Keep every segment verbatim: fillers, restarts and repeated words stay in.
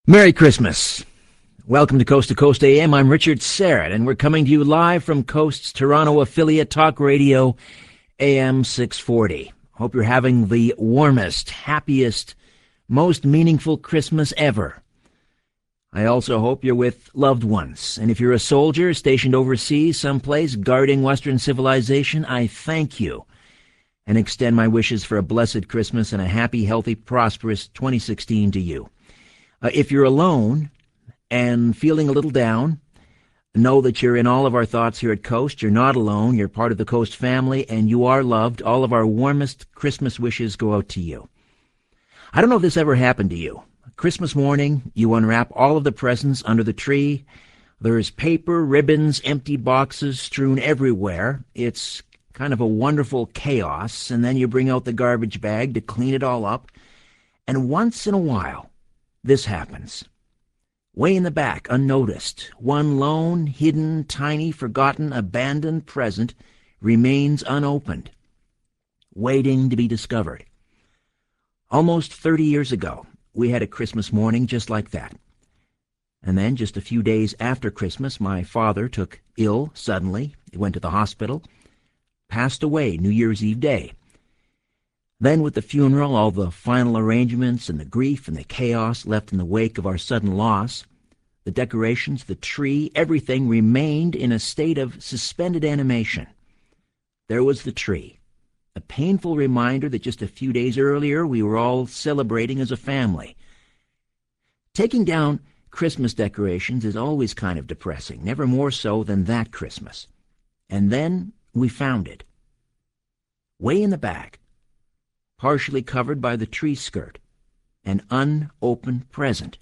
Merry Christmas. Welcome to Coast to Coast A M. I'm Richard Serrett, and we're coming to you live from Coast's Toronto affiliate Talk Radio A M six forty. Hope you're having the warmest, happiest, most meaningful Christmas ever. I also hope you're with loved ones. And if you're a soldier stationed overseas someplace guarding Western civilization, I thank you and extend my wishes for a blessed Christmas and a happy, healthy, prosperous twenty sixteen to you. Uh, if you're alone and feeling a little down, know that you're in all of our thoughts here at Coast. You're not alone. You're part of the Coast family, and you are loved. All of our warmest Christmas wishes go out to you. I don't know if this ever happened to you. Christmas morning, you unwrap all of the presents under the tree. There's paper, ribbons, empty boxes strewn everywhere. It's kind of a wonderful chaos, and then you bring out the garbage bag to clean it all up. And once in a while, this happens. Way in the back, unnoticed, one lone, hidden, tiny, forgotten, abandoned present remains unopened, waiting to be discovered. Almost thirty years ago, we had a Christmas morning just like that. And then, just a few days after Christmas, my father took ill suddenly. He went to the hospital, passed away New Year's Eve day. Then with the funeral, all the final arrangements and the grief and the chaos left in the wake of our sudden loss, the decorations, the tree, everything remained in a state of suspended animation. There was the tree, a painful reminder that just a few days earlier we were all celebrating as a family. Taking down Christmas decorations is always kind of depressing, never more so than that Christmas. And then we found it. Way in the back, partially covered by the tree skirt, an unopened present.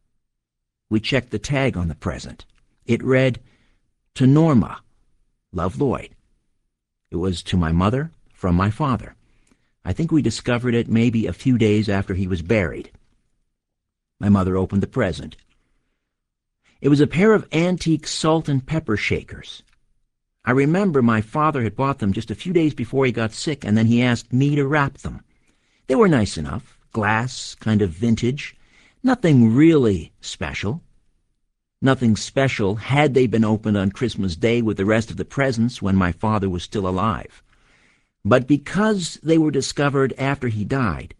We checked the tag on the present. It read, "To Norma, Love Lloyd." It was to my mother from my father. I think we discovered it maybe a few days after he was buried. My mother opened the present. It was a pair of antique salt and pepper shakers. I remember my father had bought them just a few days before he got sick, and then he asked me to wrap them. They were nice enough, glass, kind of vintage, nothing really special. Nothing special had they been opened on Christmas Day with the rest of the presents when my father was still alive. But because they were discovered after he died,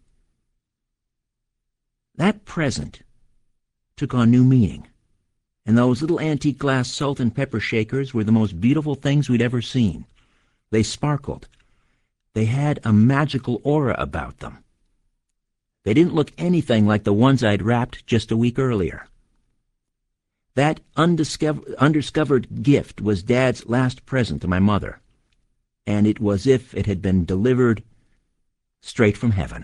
that present took on new meaning. And those little antique glass salt and pepper shakers were the most beautiful things we'd ever seen. They sparkled. They had a magical aura about them. They didn't look anything like the ones I'd wrapped just a week earlier. That undiscovered, undiscovered gift was Dad's last present to my mother, and it was as if it had been delivered straight from heaven.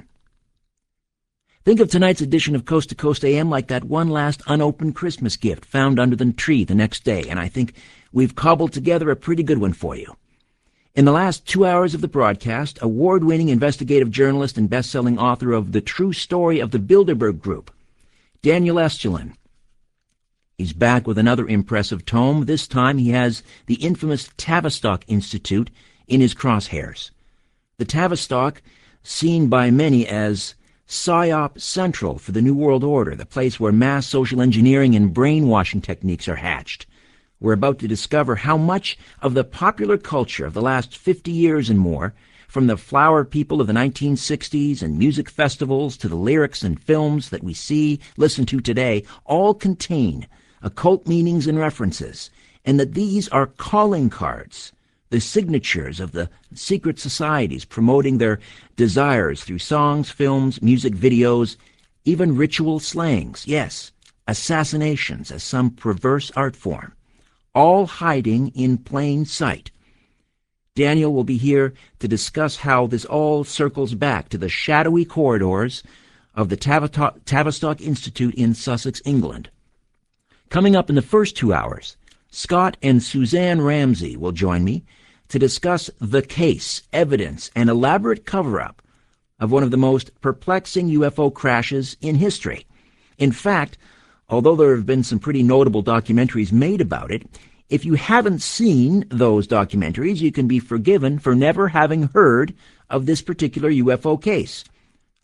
Think of tonight's edition of Coast to Coast A M like that one last unopened Christmas gift found under the tree the next day, and I think we've cobbled together a pretty good one for you. In the last two hours of the broadcast, award-winning investigative journalist and best-selling author of The True Story of the Bilderberg Group, Daniel Estulin. He's back with another impressive tome. This time he has the infamous Tavistock Institute in his crosshairs. The Tavistock, seen by many as PSYOP Central for the New World Order, the place where mass social engineering and brainwashing techniques are hatched. We're about to discover how much of the popular culture of the last fifty years and more, from the flower people of the nineteen sixties and music festivals to the lyrics and films that we see, listen to today, all contain occult meanings and references, and that these are calling cards, the signatures of the secret societies promoting their desires through songs, films, music videos, even ritual slangs, yes, assassinations as some perverse art form, all hiding in plain sight. Daniel will be here to discuss how this all circles back to the shadowy corridors of the Tavistock, Tavistock Institute in Sussex, England. Coming up in the first two hours, Scott and Suzanne Ramsey will join me to discuss the case, evidence, and elaborate cover-up of one of the most perplexing U F O crashes in history. In fact, although there have been some pretty notable documentaries made about it, if you haven't seen those documentaries, you can be forgiven for never having heard of this particular U F O case.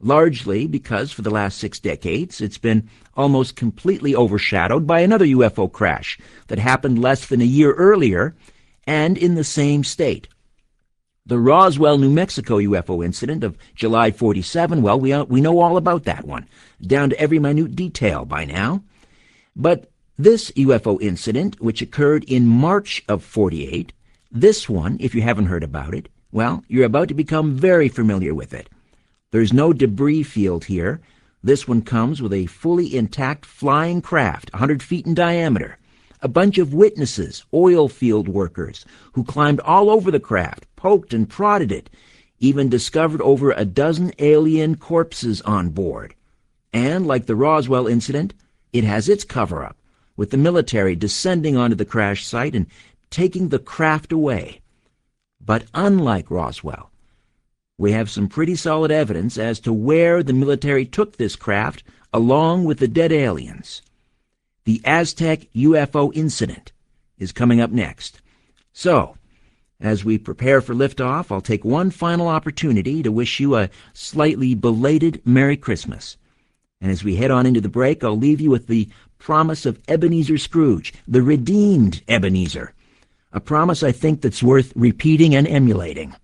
largely because for the last six decades it's been almost completely overshadowed by another U F O crash that happened less than a year earlier and in the same state. The Roswell, New Mexico U F O incident of July forty-seven, well, we, we know all about that one, down to every minute detail by now. But this U F O incident, which occurred in March of forty-eight, this one, if you haven't heard about it, well, you're about to become very familiar with it. There's no debris field here. This one comes with a fully intact flying craft, one hundred feet in diameter. A bunch of witnesses, oil field workers, who climbed all over the craft, poked and prodded it, even discovered over a dozen alien corpses on board. And, like the Roswell incident, it has its cover-up, with the military descending onto the crash site and taking the craft away. But unlike Roswell, we have some pretty solid evidence as to where the military took this craft along with the dead aliens. The Aztec U F O incident is coming up next. So, as we prepare for liftoff, I'll take one final opportunity to wish you a slightly belated Merry Christmas. And as we head on into the break, I'll leave you with the promise of Ebenezer Scrooge, the redeemed Ebenezer, a promise I think that's worth repeating and emulating.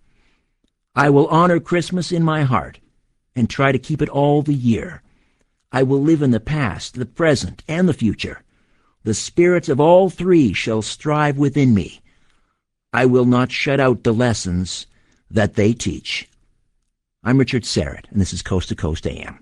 I will honor Christmas in my heart and try to keep it all the year. I will live in the past, the present, and the future. The spirits of all three shall strive within me. I will not shut out the lessons that they teach. I'm Richard Serrett, and this is Coast to Coast A M.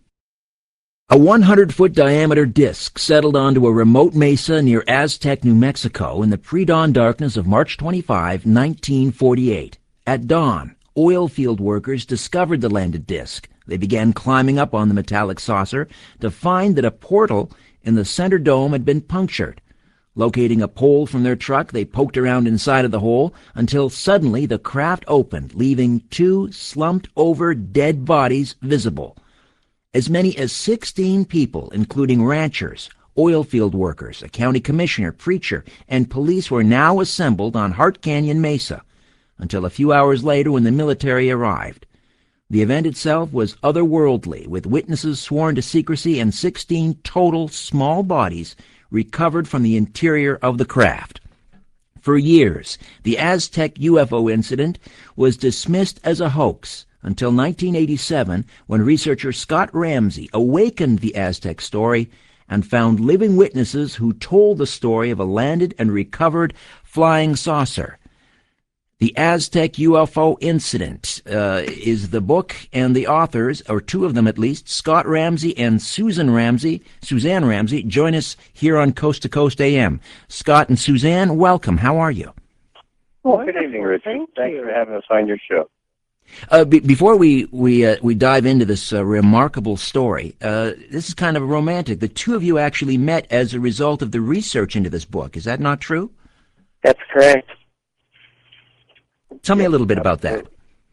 A one hundred foot diameter disc settled onto a remote mesa near Aztec, New Mexico in the pre-dawn darkness of March twenty-fifth, nineteen forty-eight. At dawn, oil field workers discovered the landed disc. They began climbing up on the metallic saucer to find that a portal in the center dome had been punctured. Locating a pole from their truck, they poked around inside of the hole until suddenly the craft opened, leaving two slumped-over dead bodies visible. As many as sixteen people, including ranchers, oil field workers, a county commissioner, preacher, and police were now assembled on Hart Canyon Mesa until a few hours later when the military arrived. The event itself was otherworldly, with witnesses sworn to secrecy and sixteen total small bodies recovered from the interior of the craft. For years, the Aztec U F O incident was dismissed as a hoax until nineteen eighty-seven, when researcher Scott Ramsey awakened the Aztec story and found living witnesses who told the story of a landed and recovered flying saucer. The Aztec U F O Incident uh, is the book, and the authors, or two of them at least, Scott Ramsey and Susan Ramsey, Suzanne Ramsey, join us here on Coast to Coast A M. Scott and Suzanne, welcome. How are you? Well, good evening, Richard. Thank Thanks you. for having us on your show. Uh, be- before we we uh, we dive into this uh, remarkable story, uh, this is kind of romantic. The two of you actually met as a result of the research into this book. Is that not true? That's correct. Tell me a little bit about that.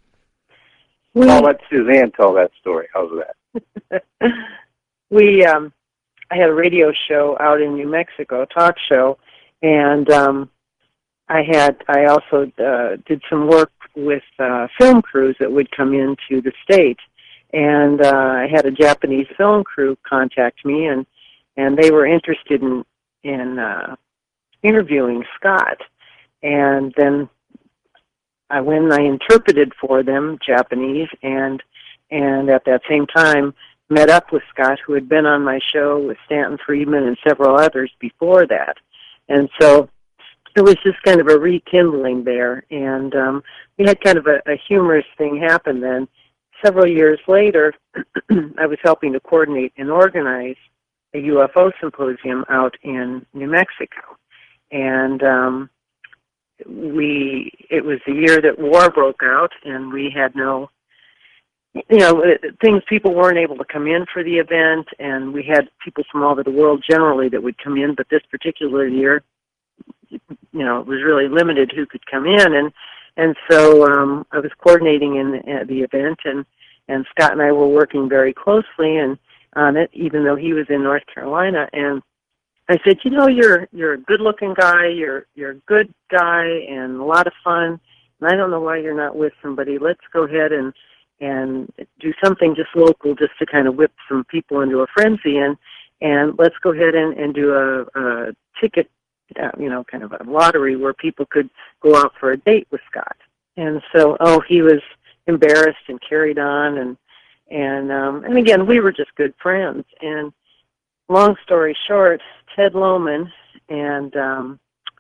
We, I'll let Suzanne tell that story. How's that? we um, I had a radio show out in New Mexico, a talk show, and um, I had I also uh, did some work with uh, film crews that would come into the state, and uh, I had a Japanese film crew contact me, and and they were interested in in uh, interviewing Scott, and then I went and I interpreted for them Japanese, and and at that same time met up with Scott, who had been on my show with Stanton Friedman and several others before that, and so it was just kind of a rekindling there, and um, we had kind of a, a humorous thing happen then. Several years later, I was helping to coordinate and organize a U F O symposium out in New Mexico, and um, we it was the year that war broke out, and we had no, you know, things, people weren't able to come in for the event, and we had people from all over the world generally that would come in, but this particular year, you know, it was really limited who could come in, and and so um, I was coordinating in the, uh, the event, and, and Scott and I were working very closely and on it, even though he was in North Carolina, and I said, you know, you're you're a good-looking guy, you're you're a good guy, and a lot of fun, and I don't know why you're not with somebody. Let's go ahead and and do something just local, just to kind of whip some people into a frenzy, and and let's go ahead and, and do a, a ticket, uh, you know, kind of a lottery where people could go out for a date with Scott. And so, oh, he was embarrassed and carried on, and and um, and again, we were just good friends. And long story short, Ted Lohman and um,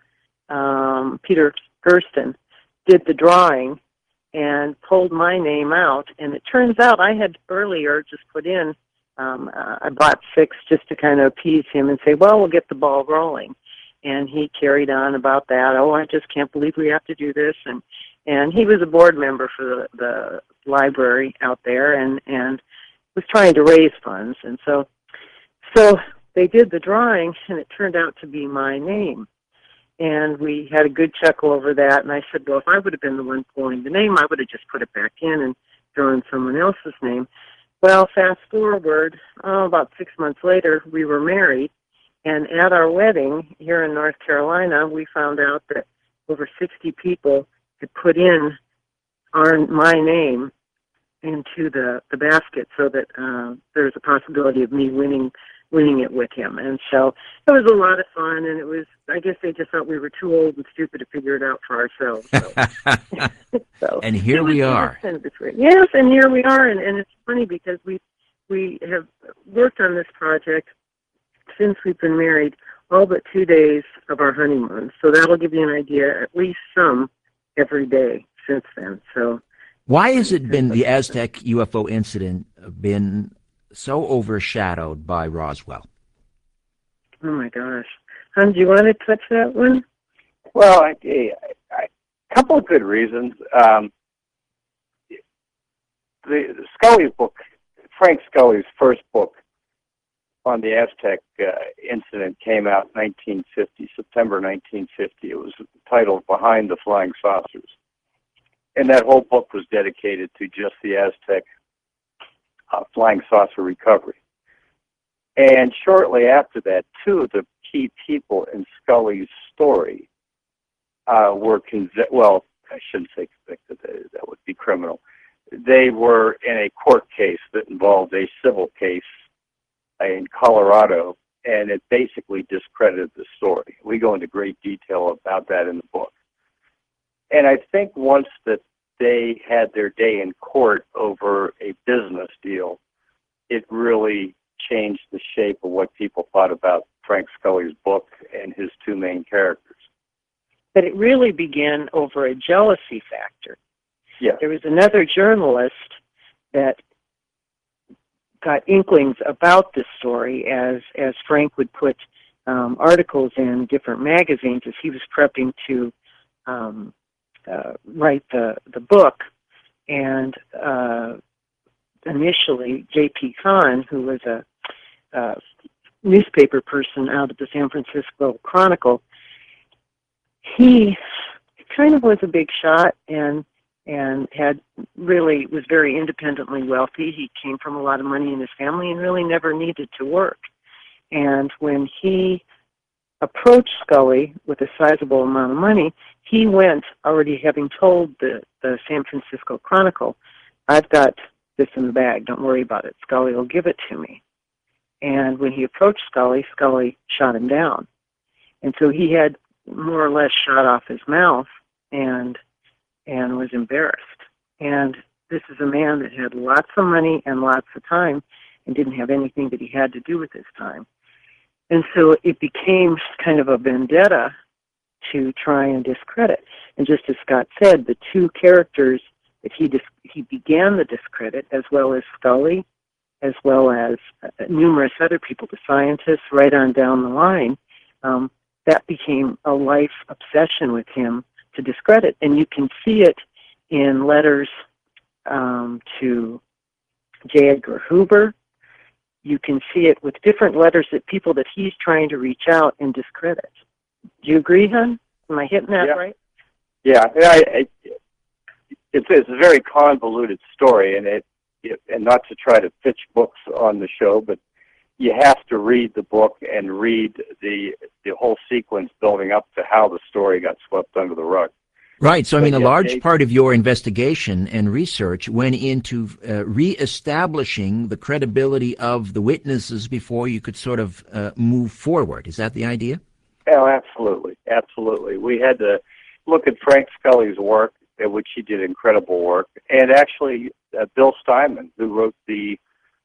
um, Peter Gersten did the drawing and pulled my name out. And it turns out I had earlier just put in, um, uh, I bought six just to kind of appease him and say, well, we'll get the ball rolling. And he carried on about that. Oh, I just can't believe we have to do this. And and he was a board member for the, the library out there, and, and was trying to raise funds. And so, so they did the drawing, and it turned out to be my name. And we had a good chuckle over that, and I said, well, if I would have been the one pulling the name, I would have just put it back in and thrown someone else's name. Well, fast forward, oh, about six months later, we were married, and at our wedding here in North Carolina, we found out that over sixty people had put in our my name into the, the basket, so that uh, there was a possibility of me winning winning it with him. And so it was a lot of fun, and it was, I guess they just thought we were too old and stupid to figure it out for ourselves. So, so and here we are. Kind of yes, and here we are, and, and it's funny because we we have worked on this project since we've been married all but two days of our honeymoon. So that'll give you an idea, at least some every day since then. So why has it been the Aztec U F O incident been so overshadowed by Roswell? Oh my gosh. Hon, do you want to touch that one? Well, I, I, a couple of good reasons. Um, the, the Scully book, Frank Scully's first book on the Aztec uh, incident, came out in nineteen fifty, September nineteen fifty. It was titled Behind the Flying Saucers. And that whole book was dedicated to just the Aztec uh, flying saucer recovery. And shortly after that, two of the key people in Scully's story uh, were convicted. Well, I shouldn't say convicted. That would be criminal. They were in a court case that involved a civil case in Colorado, and it basically discredited the story. We go into great detail about that in the book. And I think once that they had their day in court over a business deal, it really changed the shape of what people thought about Frank Scully's book and his two main characters. But it really began over a jealousy factor. Yeah. There was another journalist that got inklings about this story as, as Frank would put um, articles in different magazines as he was prepping to um, uh, write the, the book. And uh, initially, J P Kahn, who was a, a newspaper person out of the San Francisco Chronicle, he kind of was a big shot and and had really was very independently wealthy. He came from a lot of money in his family and really never needed to work. And when he approached Scully with a sizable amount of money, he went already having told the, the San Francisco Chronicle, I've got this in the bag, don't worry about it. Scully will give it to me. And when he approached Scully, Scully shot him down. And so he had more or less shot off his mouth and and was embarrassed. And this is a man that had lots of money and lots of time and didn't have anything that he had to do with his time. And so it became kind of a vendetta to try and discredit. And just as Scott said, the two characters that he dis- he began the discredit, as well as Scully, as well as uh, numerous other people, the scientists, right on down the line, um, that became a life obsession with him to discredit. And you can see it in letters um, to J. Edgar Hoover. You can see it with different letters that people that he's trying to reach out and discredit. Do you agree, hon? Am I hitting that yeah. right? Yeah, I, I, it's, it's a very convoluted story, and it, it and not to try to pitch books on the show, but you have to read the book and read the the whole sequence building up to how the story got swept under the rug. Right. So, I But mean, a yeah, large Dave, part of your investigation and research went into uh, reestablishing the credibility of the witnesses before you could sort of uh, move forward. Is that the idea? oh, absolutely, absolutely. We had to look at Frank Scully's work, at which he did incredible work, and actually uh, Bill Steinman, who wrote the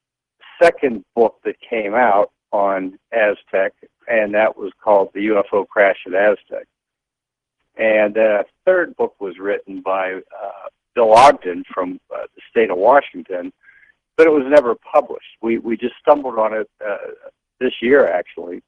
second book that came out on Aztec, and that was called The U F O Crash at Aztec. And a third book was written by uh, Bill Ogden from uh, the state of Washington, but it was never published. We we just stumbled on it uh, this year, actually.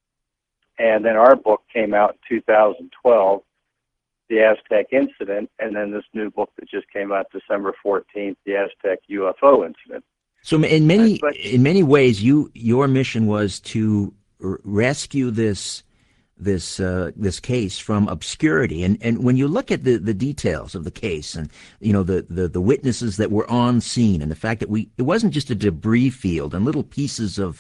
And then our book came out in two thousand twelve, The Aztec Incident, and then this new book that just came out December fourteenth, The Aztec U F O Incident. So, in many But, in many ways, you your mission was to r- rescue this this uh, this case from obscurity. And and when you look at the, the details of the case, and you know the, the the witnesses that were on scene, and the fact that we it wasn't just a debris field and little pieces of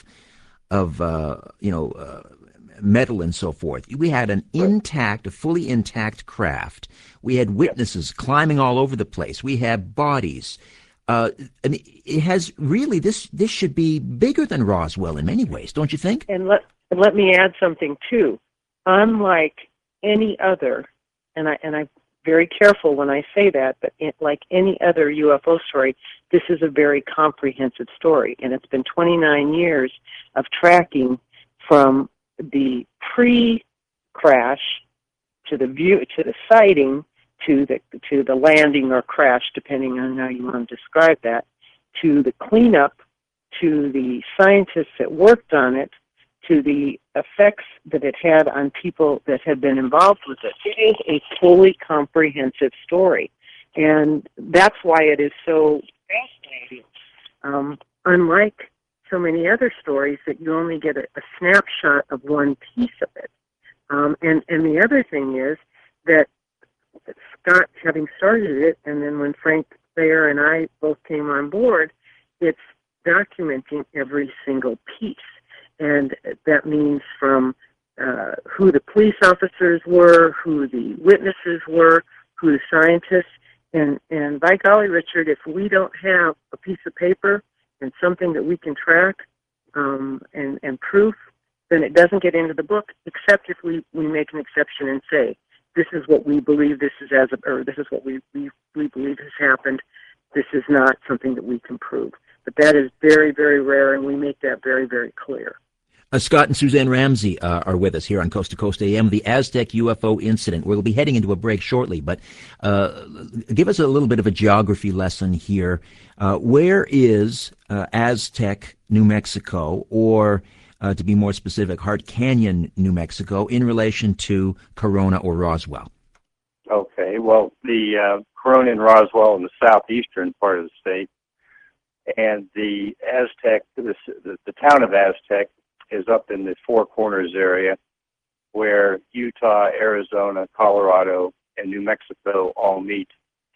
of uh, you know uh, metal and so forth. We had an intact, a fully intact craft. We had witnesses climbing all over the place. We had bodies. Uh, I mean, it has really this. This should be bigger than Roswell in many ways, don't you think? And let and let me add something too. Unlike any other, and I and I'm very careful when I say that, but it, like any other U F O story, this is a very comprehensive story, and it's been twenty-nine years of tracking from the pre-crash to the view to the sighting to the to the landing or crash, depending on how you want to describe that, to the cleanup, to the scientists that worked on it, to the effects that it had on people that had been involved with it. It is a fully comprehensive story, and that's why it is so fascinating. Um, unlike so many other stories that you only get a, a snapshot of one piece of it. Um, and, and the other thing is that Scott, having started it, and then when Frank Thayer and I both came on board, it's documenting every single piece. And that means from uh, who the police officers were, who the witnesses were, who the scientists, and, and by golly, Richard, if we don't have a piece of paper and something that we can track um, and, and proof, then it doesn't get into the book, except if we, we make an exception and say, this is what we believe this is as a, or this is what we, we, we believe has happened. This is not something that we can prove. But that is very, very rare, and we make that very, very clear. Uh, Scott and Suzanne Ramsey uh, are with us here on Coast to Coast A M, the Aztec U F O incident. We'll be heading into a break shortly, but uh, give us a little bit of a geography lesson here. Uh, where is uh, Aztec, New Mexico, or uh, to be more specific, Hart Canyon, New Mexico, in relation to Corona or Roswell? Okay, well, the uh, Corona and Roswell in the southeastern part of the state, and the Aztec, the, the, the town of Aztec, is up in the Four Corners area where Utah, Arizona, Colorado, and New Mexico all meet.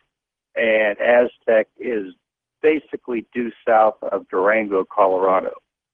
And Aztec is basically due south of Durango, Colorado.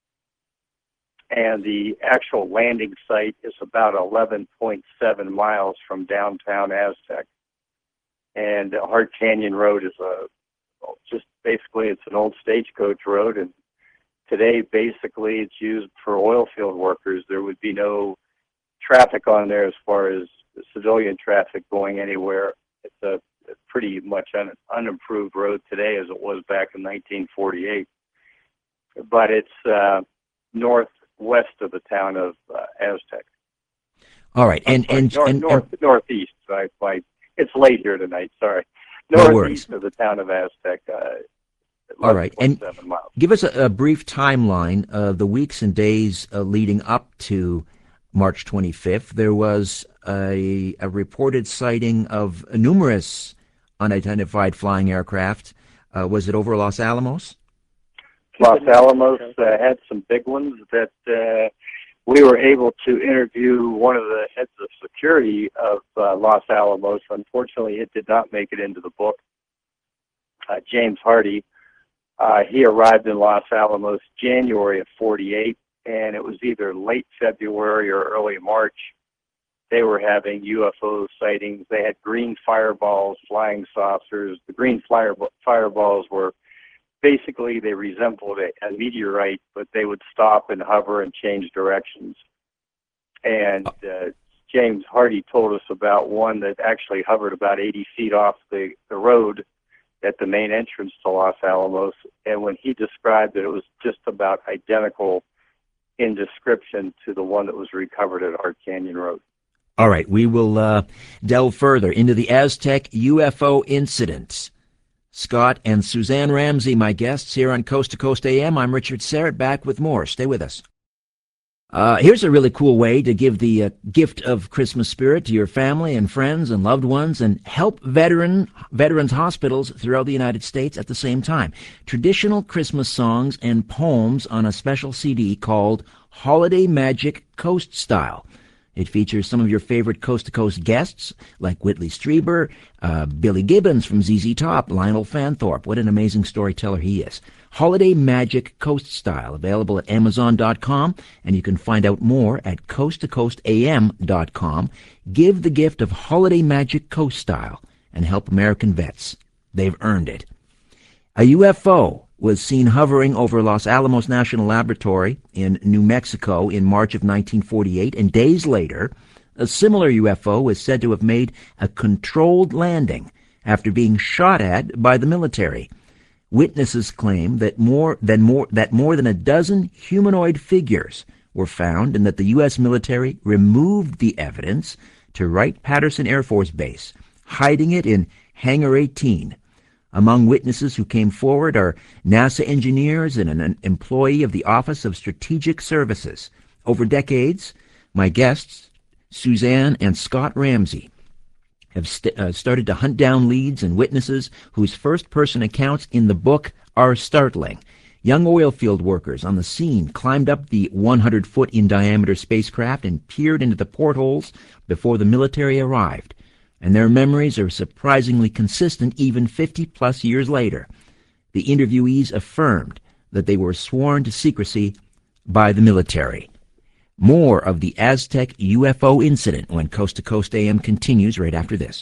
And the actual landing site is about eleven point seven miles from downtown Aztec. And Hart Canyon Road is a, just basically it's an old stagecoach road, and today, basically, it's used for oil field workers. There would be no traffic on there as far as civilian traffic going anywhere. It's a pretty much un, unimproved road today as it was back in nineteen forty-eight. But it's uh, northwest of the town of uh, Aztec. All right. And, sorry, and, north, and, north, and northeast. Sorry, my, it's late here tonight. Sorry. No Northeast worries. of the town of Aztec. Uh, All right. And miles. give us a, a brief timeline of the weeks and days uh, leading up to March twenty-fifth. There was a, a reported sighting of numerous unidentified flying aircraft. Uh, was it over Los Alamos? Los Alamos uh, had some big ones that uh, we were able to interview one of the heads of security of uh, Los Alamos. Unfortunately, it did not make it into the book. Uh, James Hardy. Uh, he arrived in Los Alamos January of forty-eight, and it was either late February or early March they were having U F O sightings. They had green fireballs, flying saucers. The green fire, fireballs were basically, they resembled a, a meteorite, but they would stop and hover and change directions. And uh, James Hardy told us about one that actually hovered about eighty feet off the, the road at the main entrance to Los Alamos. And when he described it, it was just about identical in description to the one that was recovered at Hart Canyon Road. All right, we will uh, delve further into the Aztec U F O incidents. Scott and Suzanne Ramsey, my guests here on Coast to Coast A M. I'm Richard Serrett, back with more. Stay with us. Uh, here's a really cool way to give the uh, gift of Christmas spirit to your family and friends and loved ones and help veteran veterans hospitals throughout the United States at the same time. Traditional Christmas songs and poems on a special C D called Holiday Magic Coast Style. It features some of your favorite coast-to-coast guests, like Whitley Strieber, uh, Billy Gibbons from Z Z Top, Lionel Fanthorpe. What an amazing storyteller he is. Holiday Magic Coast Style, available at Amazon dot com, and you can find out more at Coast to Coast A M dot com. Give the gift of Holiday Magic Coast Style and help American vets. They've earned it. A U F O was seen hovering over Los Alamos National Laboratory in New Mexico in March of nineteen forty-eight, and days later, a similar U F O was said to have made a controlled landing after being shot at by the military. Witnesses claim that more than more that more than a dozen humanoid figures were found, and that the U S military removed the evidence to Wright-Patterson Air Force Base, hiding it in Hangar eighteen. Among witnesses who came forward are NASA engineers and an employee of the Office of Strategic Services. Over decades, my guests, Suzanne and Scott Ramsey, have st- uh, started to hunt down leads and witnesses whose first-person accounts in the book are startling. Young oil field workers on the scene climbed up the one hundred foot in diameter spacecraft and peered into the portholes before the military arrived. And their memories are surprisingly consistent even fifty-plus years later. The interviewees affirmed that they were sworn to secrecy by the military. More of the Aztec U F O incident when Coast to Coast A M continues right after this.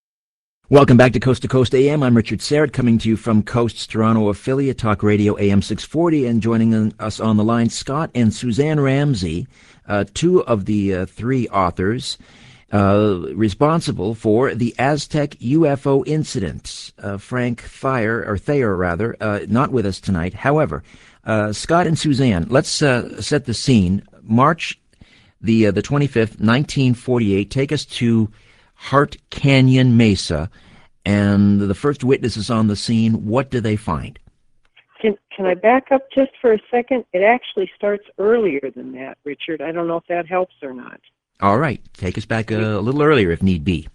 Welcome back to Coast to Coast A M. I'm Richard Serrett, coming to you from Coast's Toronto affiliate, Talk Radio A M six forty, and joining us on the line, Scott and Suzanne Ramsey, uh, two of the uh, three authors Uh, responsible for the Aztec U F O incidents. Uh, Frank Thayer, or Thayer rather, uh, not with us tonight. However, uh, Scott and Suzanne, let's uh, set the scene. March the uh, the twenty-fifth, nineteen forty-eight. Take us to Hart Canyon Mesa, and the first witnesses on the scene. What do they find? Can can I back up just for a second? It actually starts earlier than that, Richard. I don't know if that helps or not. All right, take us back a, a little earlier if need be.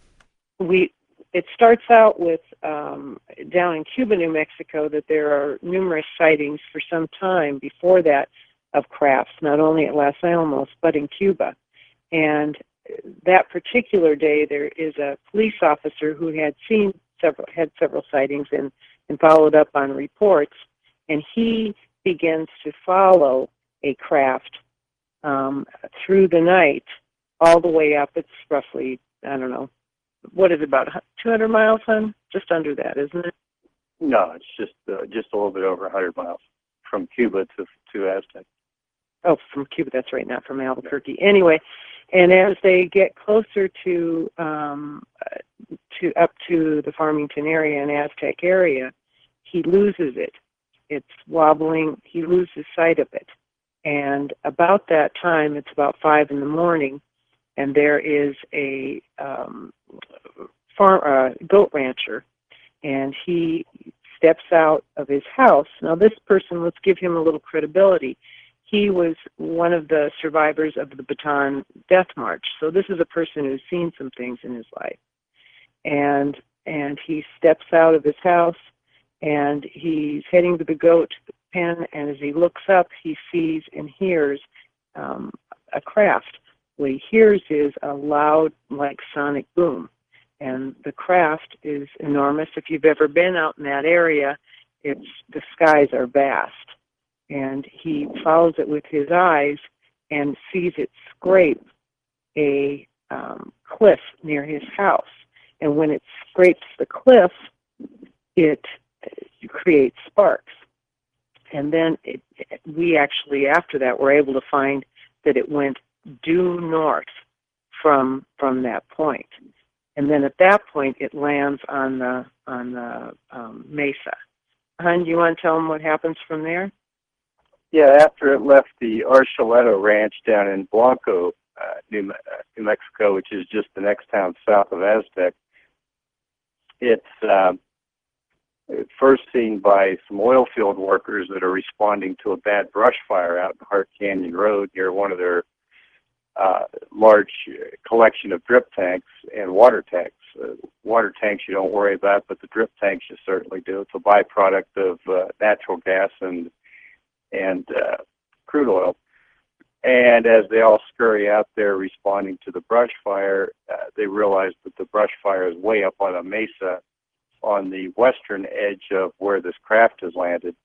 We it starts out with um, down in Cuba, New Mexico, that there are numerous sightings for some time before that of crafts, not only at Los Alamos but in Cuba. And that particular day, there is a police officer who had seen several had several sightings and, and followed up on reports, and he begins to follow a craft um, through the night, all the way up. It's roughly, I don't know, what is it, about two hundred miles, hon? Just under that, isn't it? No, it's just uh, just a little bit over one hundred miles from Cuba to to Aztec. Oh, from Cuba, that's right, not from Albuquerque. Anyway, and as they get closer to um, to up to the Farmington area and Aztec area, he loses it. It's wobbling. He loses sight of it. And about that time, it's about five in the morning, and there is a um, farm, uh, goat rancher, and he steps out of his house. Now, this person, let's give him a little credibility. He was one of the survivors of the Bataan Death March, so this is a person who's seen some things in his life. And and he steps out of his house, and he's heading to the goat pen, and as he looks up, he sees and hears um, a craft. What he hears is a loud, like, sonic boom. And the craft is enormous. If you've ever been out in that area, it's the skies are vast. And he follows it with his eyes and sees it scrape a um, cliff near his house. And when it scrapes the cliff, it, it creates sparks. And then it, it, we actually, after that, were able to find that it went due north from from that point. And then at that point, it lands on the on the um, mesa. Hun, do you want to tell them what happens from there? Yeah, after it left the Archuleta Ranch down in Blanco, uh, New, uh, New Mexico, which is just the next town south of Aztec, it's um, first seen by some oil field workers that are responding to a bad brush fire out in Hart Canyon Road near one of their uh, large collection of drip tanks and water tanks. Uh, water tanks you don't worry about, but the drip tanks you certainly do. It's a byproduct of uh, natural gas and and uh, crude oil. And as they all scurry out there responding to the brush fire, uh, they realize that the brush fire is way up on a mesa on the western edge of where this craft has landed.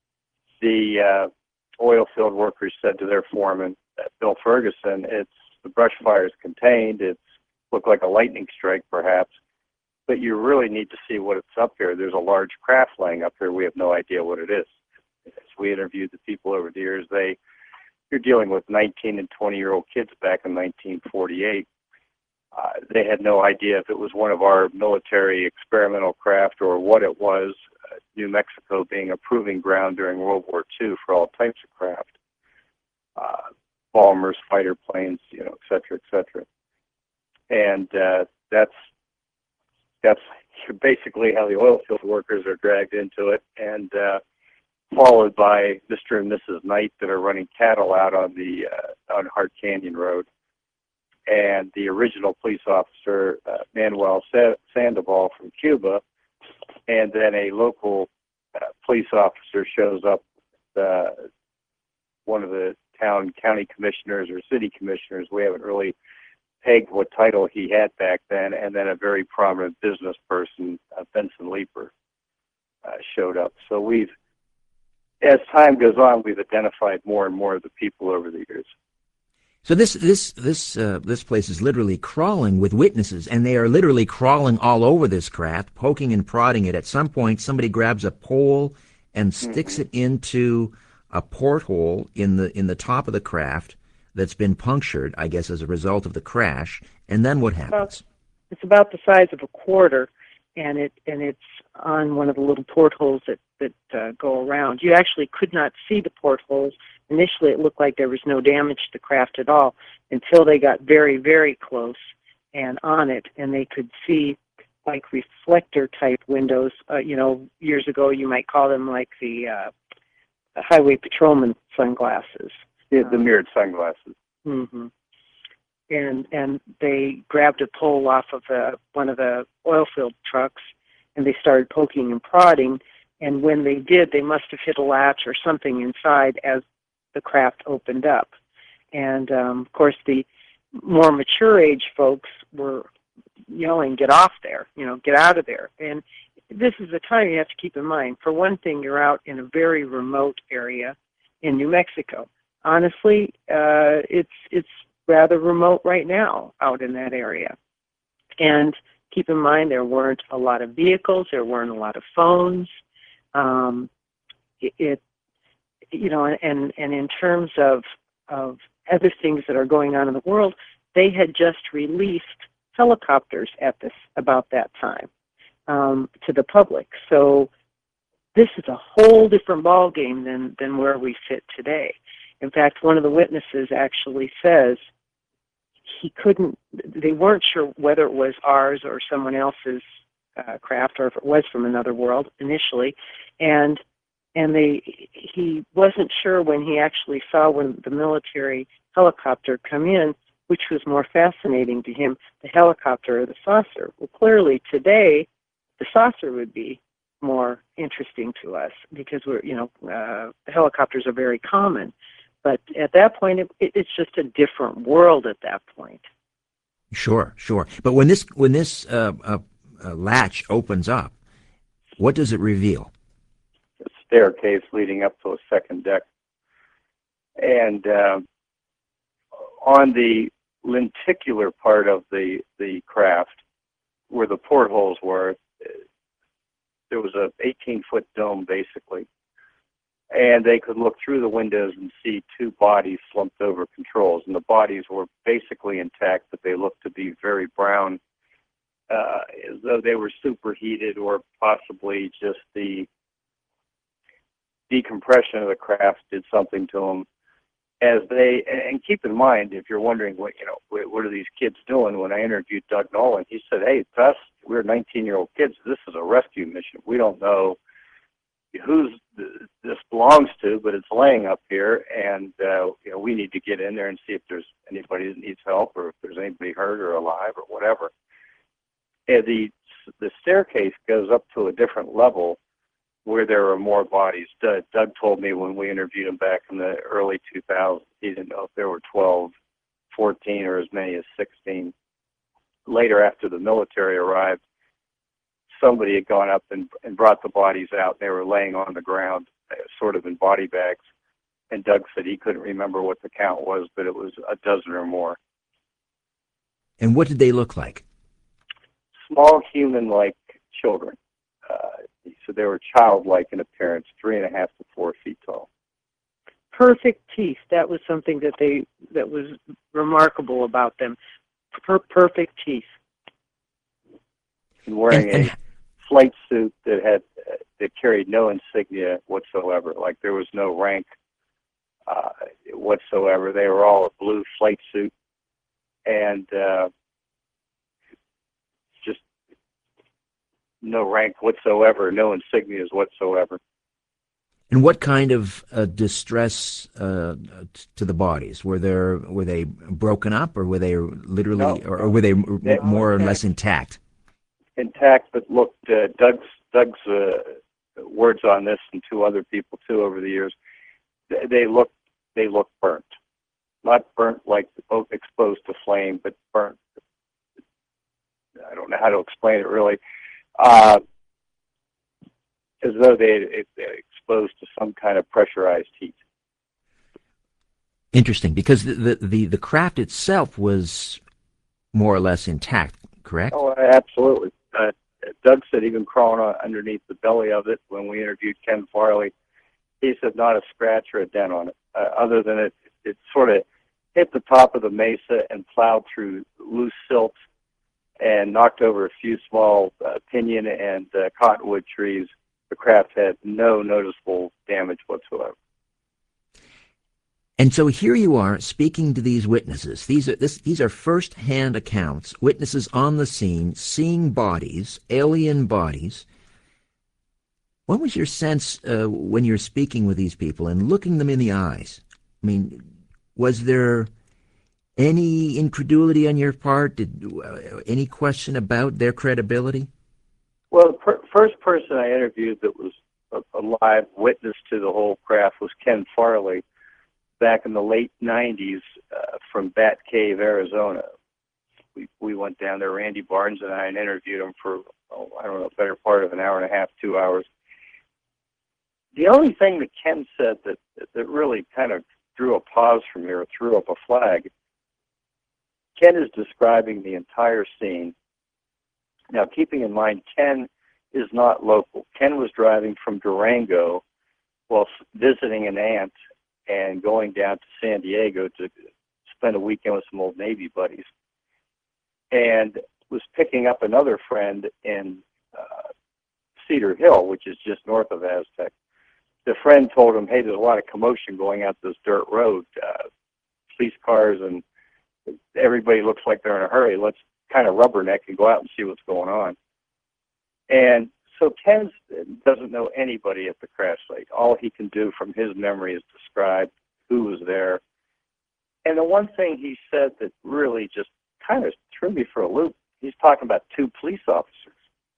The uh, oil field workers said to their foreman, uh, Bill Ferguson, it's the brush fire is contained. It's looked like a lightning strike, perhaps, but you really need to see what it's up here. There's a large craft laying up here. We have no idea what it is. As we interviewed the people over the years, they you're dealing with nineteen and twenty year old kids back in nineteen forty-eight. Uh, they had no idea if it was one of our military experimental craft or what it was. Uh, New Mexico being a proving ground during World War Two for all types of craft, uh, bombers, fighter planes, you know, et cetera, et cetera. And uh, that's that's basically how the oil field workers are dragged into it, and uh, followed by Mister and Missus Knight that are running cattle out on the uh, on Hart Canyon Road. And the original police officer, uh, Manuel Sandoval from Cuba, and then a local uh, police officer shows up, uh, one of the town county commissioners or city commissioners. We haven't really pegged what title he had back then, and then a very prominent business person, uh, Benson Leeper, uh, showed up. So we've, as time goes on, we've identified more and more of the people over the years. So this this this uh, this place is literally crawling with witnesses, and they are literally crawling all over this craft, poking and prodding it. At some point, somebody grabs a pole and sticks mm-hmm. it into a porthole in the in the top of the craft that's been punctured, I guess, as a result of the crash. And then what happens? It's about the size of a quarter, and it and it's on one of the little portholes that that uh, go around. You actually could not see the portholes. Initially, it looked like there was no damage to the craft at all until they got very, very close and on it, and they could see like reflector-type windows. Uh, you know, years ago, you might call them like the, uh, the highway patrolman sunglasses. Yeah, the um, mirrored sunglasses. Mm-hmm. And and they grabbed a pole off of the, one of the oil field trucks, and they started poking and prodding. And when they did, they must have hit a latch or something inside as the craft opened up. And, um, of course, the more mature age folks were yelling, get off there, you know, get out of there. And this is the time you have to keep in mind. For one thing, you're out in a very remote area in New Mexico. Honestly, uh, it's it's rather remote right now out in that area. And keep in mind, there weren't a lot of vehicles, there weren't a lot of phones. Um, it, it you know, and, and in terms of, of other things that are going on in the world, they had just released helicopters at this about that time um, to the public. So this is a whole different ballgame than, than where we sit today. In fact, one of the witnesses actually says he couldn't, they weren't sure whether it was ours or someone else's uh, craft or if it was from another world initially. And And they, he wasn't sure when he actually saw when the military helicopter come in, which was more fascinating to him, the helicopter or the saucer. Well, clearly today, the saucer would be more interesting to us because we're, you know, uh, the helicopters are very common. But at that point, it, it, it's just a different world at that point. Sure, sure. But when this when this uh, uh, uh, latch opens up, what does it reveal? Staircase leading up to a second deck, and uh, on the lenticular part of the, the craft, where the portholes were, there was a eighteen-foot dome, basically. And they could look through the windows and see two bodies slumped over controls. And the bodies were basically intact, but they looked to be very brown, uh, as though they were superheated, or possibly just the decompression of the craft did something to them. As they, and keep in mind, if you're wondering what, you know, what are these kids doing? When I interviewed Doug Nolan, he said, "Hey, to us, we're nineteen-year-old kids. This is a rescue mission. We don't know who's this belongs to, but it's laying up here, and uh, you know, we need to get in there and see if there's anybody that needs help, or if there's anybody hurt or alive or whatever." And the the staircase goes up to a different level where there are more bodies. Doug, Doug told me when we interviewed him back in the early two thousands, he didn't know if there were twelve, fourteen, or as many as sixteen. Later, after the military arrived, somebody had gone up and, and brought the bodies out. They were laying on the ground, uh, sort of in body bags. And Doug said he couldn't remember what the count was, but it was a dozen or more. And what did they look like? Small human-like children. Uh, so they were childlike in appearance, three and a half to four feet tall. Perfect teeth. That was something that they that was remarkable about them. Per- perfect teeth. And wearing and, and, a flight suit that had uh, that carried no insignia whatsoever. Like there was no rank uh, whatsoever. They were all a blue flight suit, and uh, just no rank whatsoever, no insignias whatsoever. And what kind of uh, distress uh, to the bodies? Were there were they broken up, or were they literally, No, or, or were they, they more or intact. less intact? Intact, but looked. Uh, Doug's Doug's uh, words on this, and two other people too over the years. They, they looked they looked burnt, not burnt like exposed to flame, but burnt. I don't know how to explain it really. Uh, as though they they exposed to some kind of pressurized heat. Interesting, because the, the, the, the craft itself was more or less intact, correct? Oh, absolutely. Uh, Doug said even crawling on underneath the belly of it when we interviewed Ken Farley, he said not a scratch or a dent on it, uh, other than it, it sort of hit the top of the mesa and plowed through loose silt and knocked over a few small uh, pinyon and uh, cottonwood trees. The craft had no noticeable damage whatsoever. And so here you are speaking to these witnesses. These are this, these are first-hand accounts, witnesses on the scene, seeing bodies, alien bodies. What was your sense uh, when you're speaking with these people and looking them in the eyes? I mean, was there any incredulity on your part? Did uh, any question about their credibility? Well, the per- first person I interviewed that was a, a live witness to the whole craft was Ken Farley, back in the late nineties uh, from Bat Cave, Arizona. We we went down there, Randy Barnes and I, and interviewed him for, oh, I don't know, better part of an hour and a half, two hours. The only thing that Ken said that, that really kind of drew a pause from me or threw up a flag, Ken is describing the entire scene. Now, keeping in mind, Ken is not local. Ken was driving from Durango while visiting an aunt and going down to San Diego to spend a weekend with some old Navy buddies, and was picking up another friend in uh, Cedar Hill, which is just north of Aztec. The friend told him, hey, there's a lot of commotion going out this dirt road, uh, police cars, and everybody looks like they're in a hurry. Let's kind of rubberneck and go out and see what's going on. And so Ken doesn't know anybody at the crash site. All he can do from his memory is describe who was there. And the one thing he said that really just kind of threw me for a loop, he's talking about two police officers.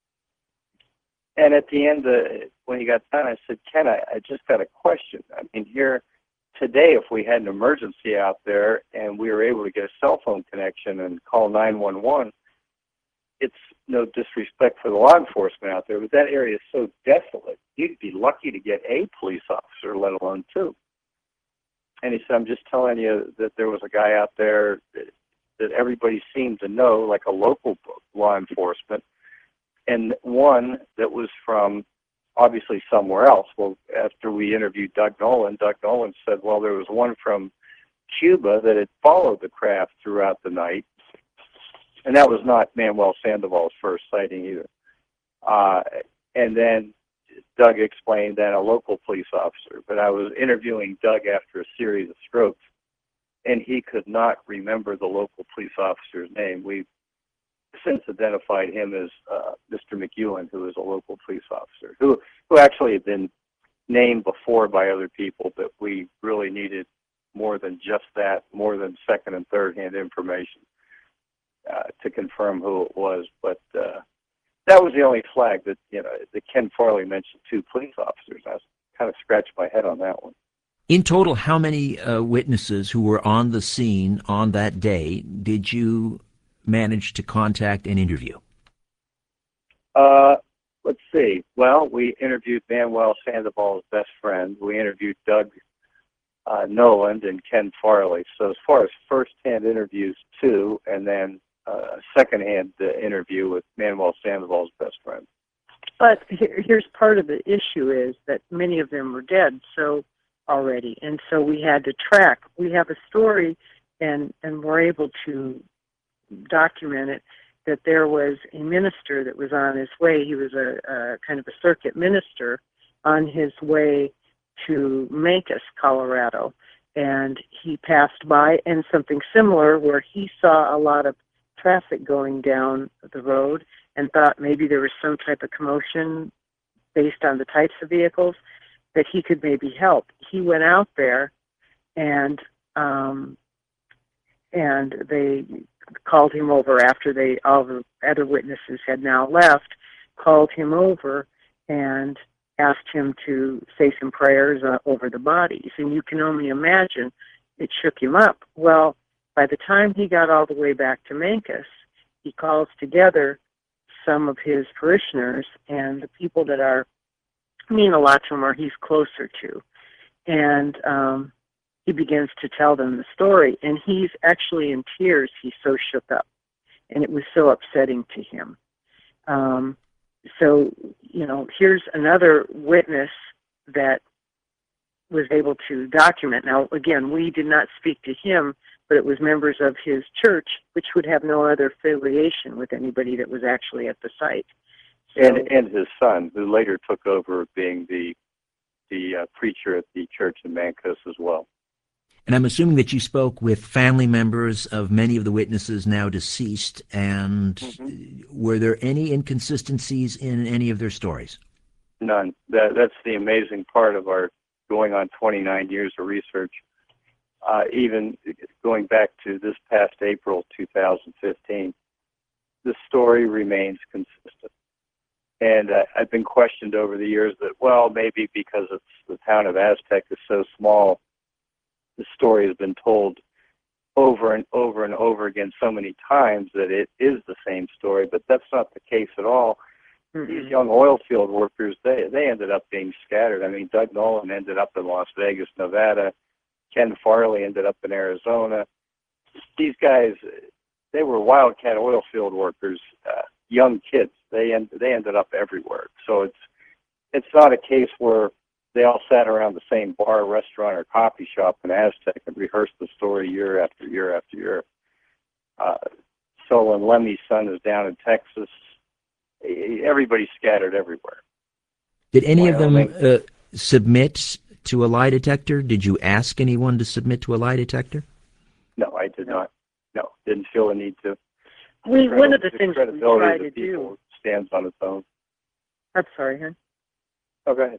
And at the end, uh, when he got done, I said, Ken, I, I just got a question. I mean, here today, if we had an emergency out there and we were able to get a cell phone connection and call nine one one, it's no disrespect for the law enforcement out there, but that area is so desolate, you'd be lucky to get a police officer, let alone two. And he said, I'm just telling you that there was a guy out there that, that everybody seemed to know, like a local law enforcement, and one that was from obviously somewhere else. Well, after we interviewed Doug Nolan, Doug Nolan said, well, there was one from Cuba that had followed the craft throughout the night, and that was not Manuel Sandoval's first sighting either. Uh, and then Doug explained that a local police officer, but I was interviewing Doug after a series of strokes, and he could not remember the local police officer's name. We've since identified him as uh, Mister McEwen, who is a local police officer, who, who actually had been named before by other people, but we really needed more than just that, more than second and third hand information uh, to confirm who it was. But uh, that was the only flag that, you know, that Ken Farley mentioned two police officers. I was kind of scratched my head on that one. In total, how many uh, witnesses who were on the scene on that day did you manage to contact and interview? Uh, let's see. Well, we interviewed Manuel Sandoval's best friend. We interviewed Doug uh, Noland and Ken Farley. So as far as first-hand interviews, two, and then uh, second-hand uh, interview with Manuel Sandoval's best friend. But here, here's part of the issue is that many of them were dead so already, and so we had to track. We have a story, and, and we're able to document it, that there was a minister that was on his way. He was a, a kind of a circuit minister on his way to Mancos, Colorado, and he passed by, and something similar where he saw a lot of traffic going down the road and thought maybe there was some type of commotion based on the types of vehicles that he could maybe help. He went out there, and um, and they called him over after they all the other witnesses had now left, called him over and asked him to say some prayers uh, over the bodies. And you can only imagine it shook him up. Well, by the time he got all the way back to Mancos, he calls together some of his parishioners and the people that are mean a lot to him or he's closer to. And um, he begins to tell them the story. And he's actually in tears. He's so shook up. And it was so upsetting to him. Um, so, you know, here's another witness that was able to document. Now, again, we did not speak to him, but it was members of his church, which would have no other affiliation with anybody that was actually at the site. So, and and his son, who later took over being the the uh, preacher at the church in Mancos as well. And I'm assuming that you spoke with family members of many of the witnesses now deceased, and mm-hmm. were there any inconsistencies in any of their stories? None. That, that's the amazing part of our going on twenty-nine years of research. Uh, even going back to this past April two thousand fifteen, the story remains consistent. And uh, I've been questioned over the years that, well, maybe because it's the town of Aztec is so small, the story has been told over and over and over again so many times that it is the same story, but that's not the case at all. Mm-hmm. These young oil field workers, they they ended up being scattered. I mean, Doug Nolan ended up in Las Vegas, Nevada. Ken Farley ended up in Arizona. These guys, they were wildcat oil field workers, uh, young kids. They end, they ended up everywhere. So it's it's not a case where they all sat around the same bar, restaurant, or coffee shop in Aztec and rehearsed the story year after year after year. Uh, so when Lemmy's son is down in Texas, everybody's scattered everywhere. Did any of them uh, submit to a lie detector? Did you ask anyone to submit to a lie detector? No, I did not. No, didn't feel the need to. We Credi- one of the, the things we try to do stands on its own. I'm sorry, hon. Oh, go ahead.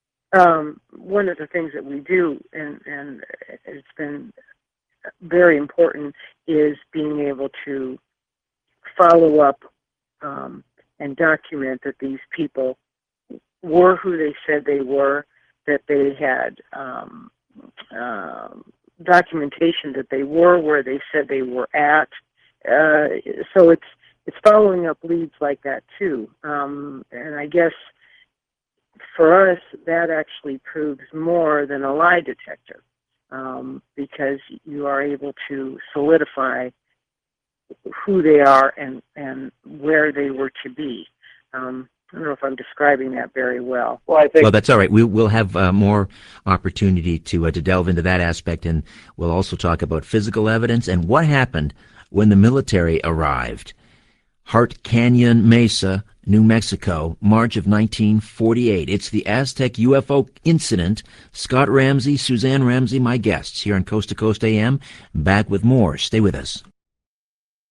Um, one of the things that we do, and, and it's been very important, is being able to follow up um, and document that these people were who they said they were, that they had um, uh, documentation that they were where they said they were at. Uh, so it's it's following up leads like that too. Um, and I guess for us, that actually proves more than a lie detector, um, because you are able to solidify who they are and, and where they were to be. Um, I don't know if I'm describing that very well. Well, I think Well, that's all right. We, we'll have uh, more opportunity to uh, to delve into that aspect, and we'll also talk about physical evidence and what happened when the military arrived. Hart Canyon Mesa, New Mexico, March of nineteen forty-eight. It's the Aztec U F O incident. Scott Ramsey, Suzanne Ramsey, my guests here on Coast to Coast A M. Back with more. Stay with us.